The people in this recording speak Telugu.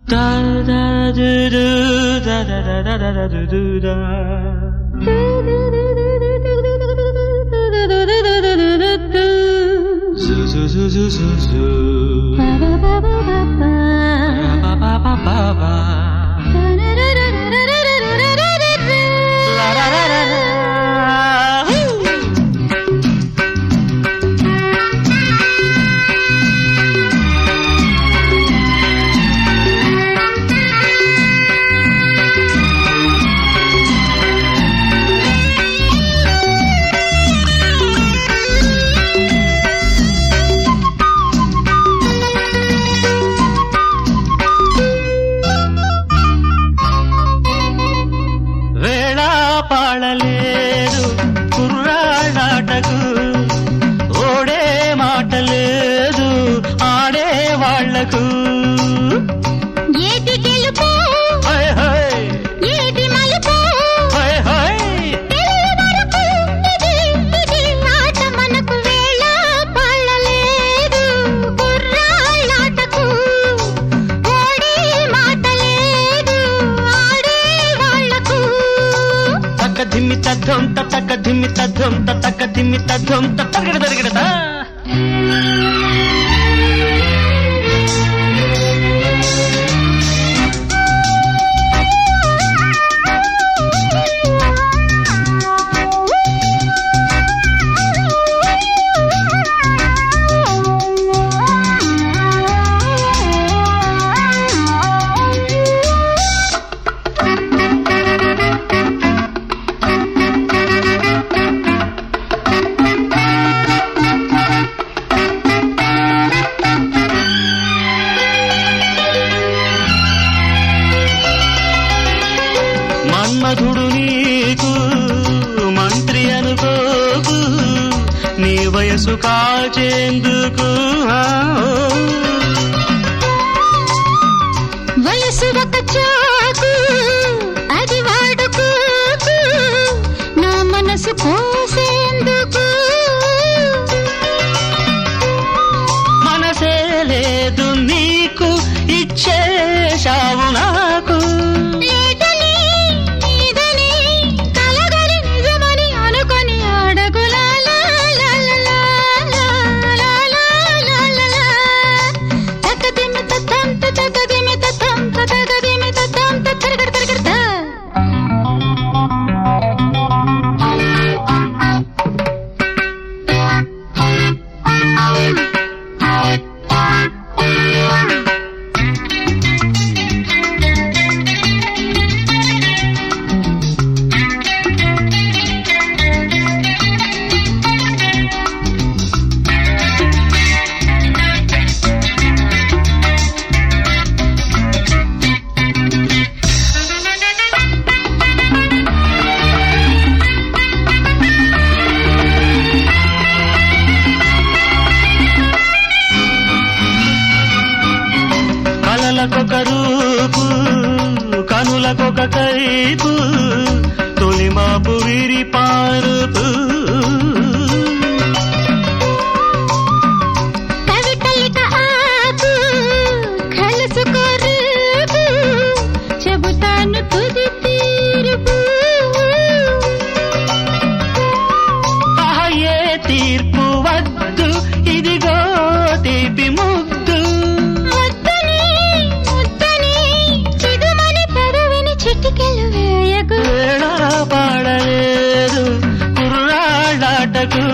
పాడలేదు కుర్రాడాటకు ఓడే మాట లేదు ఆడే వాళ్లకు ఏది గెలుపు ఏది మలుపు తెలియ వరకు ఇది ఆట మనకు వేళ పాడలేదు కుర్రాడాటకు ఓడే మాట లేదు ఆడే వాళ్లకు ధిమ్మి తగ్గం తక్క ధిమ్మి తగ్గం తక్క ధిమ్మి తగ్గం తగ్గడ తరగడదా మన్మధుడు నీకు మంత్రి అనుకోకు నీ వయసు కాచేందుకు వయసు ఒక చాకు అది వాడుకోకు నా మనసు కోసేందుకు మనసే లేదు నీకు ఇచ్చేశావు నాకు కలలకొక రూపు కనులకొక కైపు తొలిమాపు విరి పారుపు కవితలిక ఆపు కలుసుకో రూపు చెబుతాను తుది తీర్పు ఏ తీర్పు వద్దు ఇదిగో తీపి ముద్దు వేళ పాడలేదు కుర్రాడాటకు